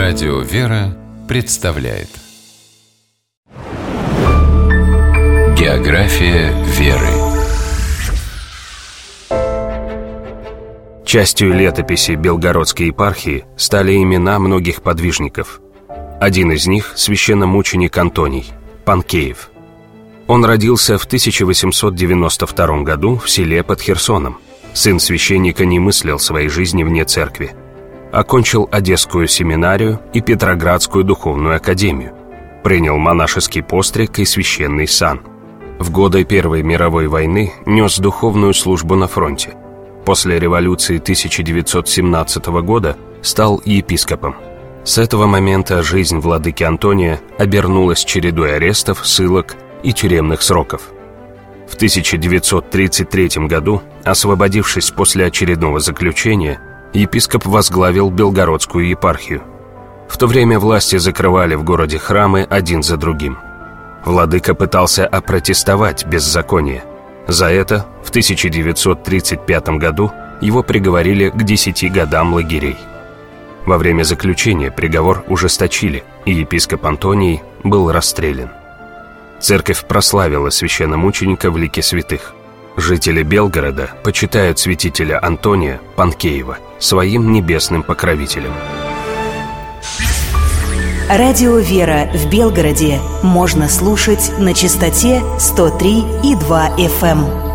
Радио «Вера» представляет География веры. Частью летописи Белгородской епархии стали имена многих подвижников. Один из них – священномученик Антоний, Панкеев. Он родился в 1892 году в селе под Херсоном. Сын священника не мыслил своей жизни вне церкви. Окончил Одесскую семинарию и Петроградскую духовную академию. Принял монашеский постриг и священный сан. В годы Первой мировой войны нес духовную службу на фронте. После революции 1917 года стал епископом. С этого момента жизнь владыки Антония обернулась чередой арестов, ссылок и тюремных сроков. В 1933 году, освободившись после очередного заключения, епископ возглавил Белгородскую епархию. В то время власти закрывали в городе храмы один за другим. Владыка пытался опротестовать беззаконие. За это в 1935 году его приговорили к 10 годам лагерей. Во время заключения приговор ужесточили, и епископ Антоний был расстрелян. Церковь прославила священномученика в лике святых. Жители Белгорода почитают святителя Антония Панкеева своим небесным покровителем. Радио «Вера» в Белгороде можно слушать на частоте 103,2 FM.